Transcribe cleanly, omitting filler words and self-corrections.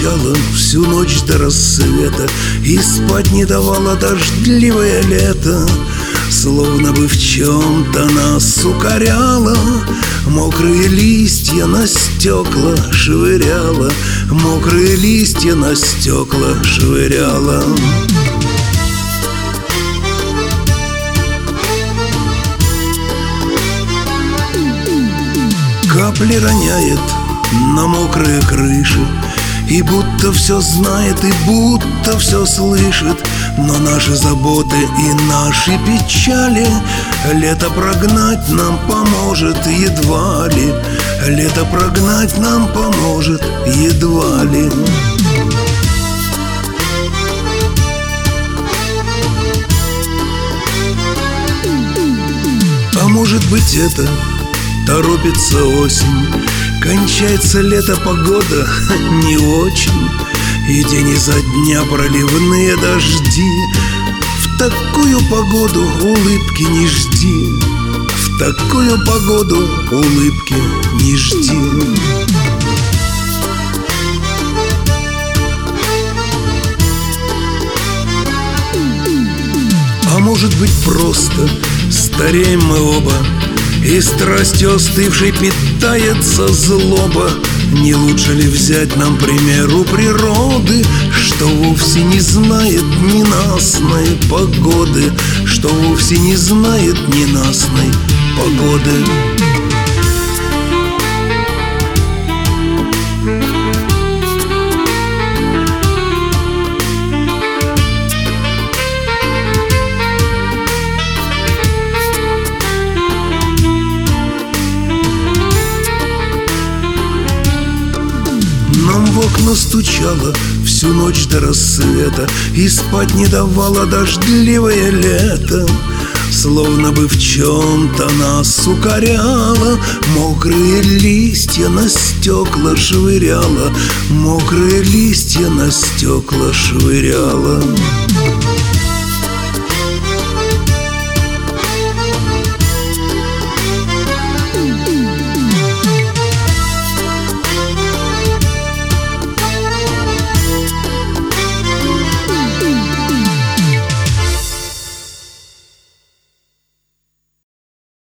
стучала всю ночь до рассвета, и спать не давало дождливое лето. Словно бы в чем-то нас укоряла, мокрые листья на стекла швыряла, мокрые листья на стекла швыряла. Капли роняет на мокрые крыши, и будто все знает, и будто все слышит. Но наши заботы и наши печали лето прогнать нам поможет едва ли, лето прогнать нам поможет едва ли. А может быть, это торопится осень, кончается лето, погода не очень, и день изо дня проливные дожди. В такую погоду улыбки не жди, в такую погоду улыбки не жди. А может быть, просто стареем мы оба, и страстью остывшей питается злоба. Не лучше ли взять нам пример у природы, что вовсе не знает ненастной погоды, что вовсе не знает ненастной погоды? Нам в окна стучала всю ночь до рассвета, и спать не давало дождливое лето. Словно бы в чем-то нас укоряла, мокрые листья на стекла швыряла, мокрые листья на стекла швыряла.